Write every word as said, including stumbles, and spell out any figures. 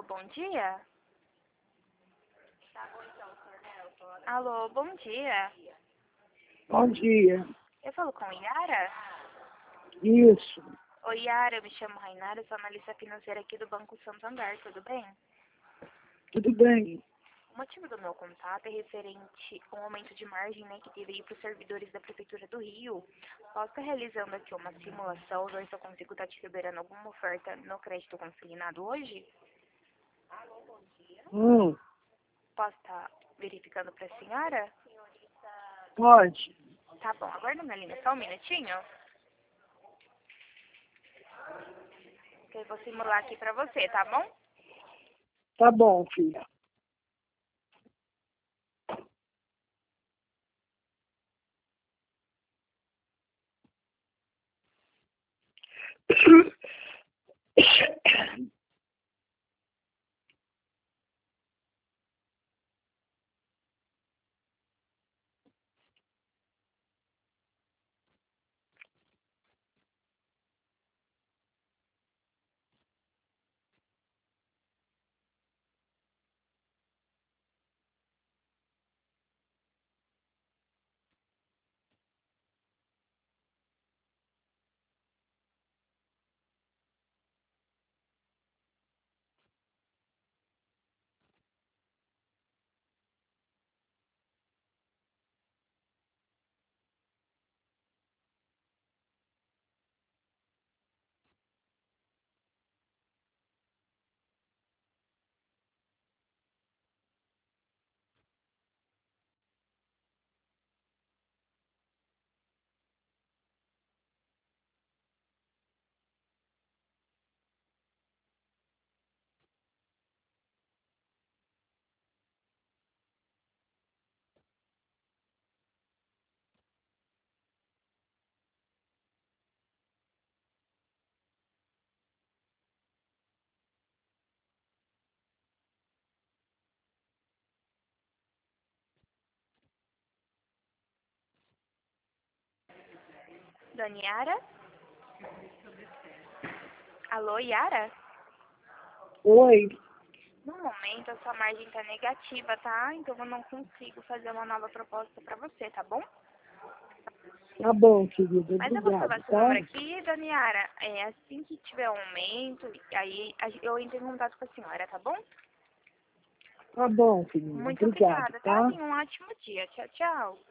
Alô, bom dia? Alô, bom dia. Bom dia. Eu falo com Yara? Isso. Oi, Yara, eu me chamo Rainara, sou analista financeira aqui do Banco Santander, tudo bem? Tudo bem? O motivo do meu contato é referente ao aumento de margem, né, que teve aí para os servidores da Prefeitura do Rio. Posso estar realizando aqui uma simulação, ver se eu consigo estar te liberando alguma oferta no crédito consignado hoje? Hum, Posso estar verificando para a senhora? pode. Tá bom, aguarda na linha só um minutinho. Que eu vou simular aqui para você, tá bom? Tá bom, filha. Dona Yara? Alô, Yara? Oi. No momento, a sua margem está negativa, tá? Então, eu não consigo fazer uma nova proposta para você, tá bom? Tá bom, querida. Mas eu vou salvar Obrigado, seu tá? número aqui, Dona Yara. É, assim que tiver um aumento, aí a- eu entro em contato com a senhora, tá bom? Tá bom, querida. Muito Obrigado, obrigada, tá? tá? Tenha um ótimo dia. Tchau, tchau.